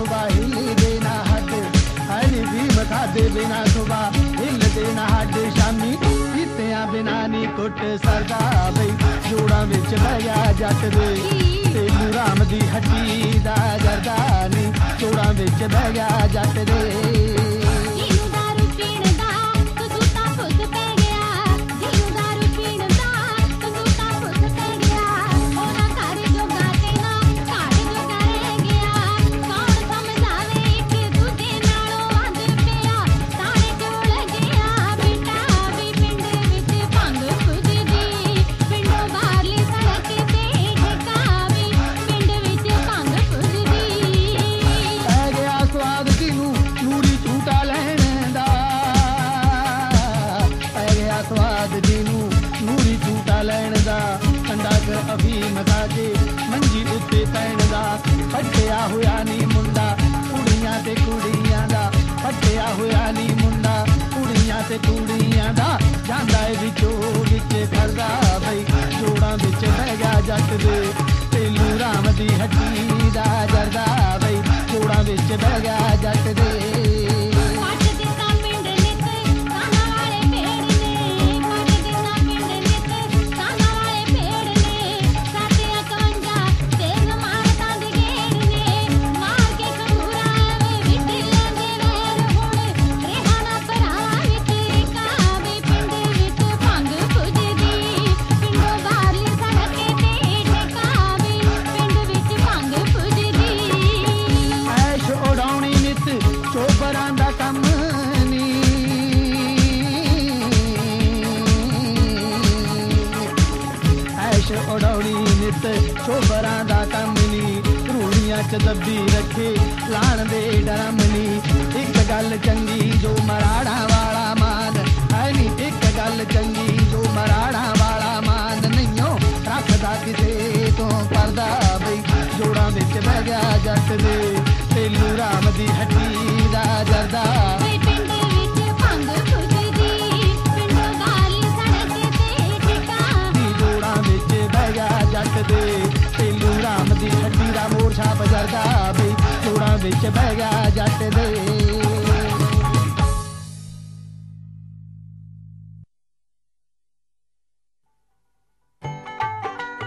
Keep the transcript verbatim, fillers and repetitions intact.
ਸੁਬਾ ਹਿੱਲਦੇ ਨਾ ਹੱਡ, ਹਨੀ ਭੀਮ ਖਾਦੇ ਬਿਨਾ ਸੁਬਾ ਹਿੱਲਦੇ ਨਾ ਹੱਡ। ਸ਼ਾਮੀ ਪੀਤਿਆਂ ਬਿਨਾ ਨੀ ਕੁੱਟ ਸਰਦਾ ਬਈ, ਜੋੜਾਂ ਵਿੱਚ ਬਹਿ ਗਿਆ ਜੱਟ ਦੇ। ਤੈਨੂੰ ਰਾਮ ਦੀ ਹੱਟੀ ਦਾ ਜਰਦਾ ਨੀ, ਜੋੜਾਂ ਵਿੱਚ ਬਹਿ ਗਿਆ ਜੱਟ ਦੇ। ਅਫੀਮ ਖਾ ਕੇ ਮੰਜੀ ਉੱਤੇ ਪੈਣ ਦਾ, ਫੱਟਿਆ ਹੋਇਆ ਨੀ ਮੁੰਡਾ ਕੁੜੀਆਂ ਤੇ ਕੁੜੀਆਂ ਦਾ, ਫੱਟਿਆ ਹੋਇਆ ਨੀ ਮੁੰਡਾ ਕੁੜੀਆਂ ਤੇ ਕੁੜੀਆਂ ਦਾ। ਜਾਂਦਾ ਏ ਵਿੱਚੋਂ ਵਿੱਚ ਖੜਦਾ ਬਈ, ਜੋੜਾਂ ਵਿੱਚ ਬਹਿ ਗਿਆ ਜੱਟ ਦੇ। ਤੈਨੂੰ ਰਾਮ ਦੀ ਹੱਟੀ ਦਾ ਜਰਦਾ ਬਈ, ਜੋੜਾਂ ਵਿੱਚ ਬਹਿ ਗਿਆ ਜੱਟ ਦੇ। ਉਡਾਉਣੀ ਨਿੱਤ ਚੋਬਰਾਂ ਦਾ ਕੰਮ ਨੀ, ਰੂੜੀਆਂ ਚ ਦੱਬੀ ਰੱਖੇ ਲਾਣ ਦੇ ਡਰਮ ਨੀ। ਇੱਕ ਗੱਲ ਚੰਗੀ ਜੋ ਮਰਾੜਾ ਵਾਲਾ ਮਾਨ ਹੈ ਨੀ, ਇੱਕ ਗੱਲ ਚੰਗੀ ਜੋ ਮਰਾੜਾ ਵਾਲਾ ਮਾਨ ਨਹੀਂਓ ਰੱਖਦਾ ਕਿਸੇ ਤੋਂ ਪਰਦਾ ਬਈ, ਜੋੜਾਂ ਵਿੱਚ ਬਹਿ ਗਿਆ ਜੱਟ ਦੇ। ਤੈਨੂੰ ਰਾਮ ਦੀ ਹੱਟੀ ਦਾ ਜਰਦਾ ਜੱਟ ਦੇ। ਤੈਨੂੰ ਰਾਮ ਦੀ ਹੱਟੀ ਦਾ ਮੋਰਛਾ ਬਜਰਦਾ ਬਈ, ਜੋੜਾਂ ਵਿੱਚ ਬਹਿ ਗਿਆ ਜੱਟ ਦੇ।